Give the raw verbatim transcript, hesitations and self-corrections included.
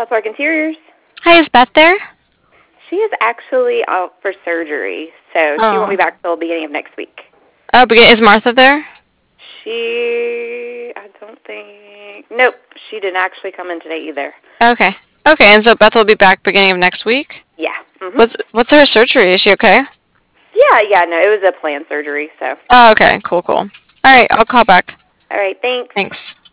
Southpark Interiors. Hi, is Beth there? She is actually out for surgery, so Oh. she won't be back till the beginning of next week. Oh, but is Martha there? She, I don't think, nope, she didn't actually come in today either. Okay. Okay, and so Beth will be back beginning of next week? Yeah. Mm-hmm. What's what's her surgery? Is she okay? Yeah, yeah, no, it was a planned surgery, so. Oh, okay, cool, cool. All right, I'll call back. All right, thanks. Thanks.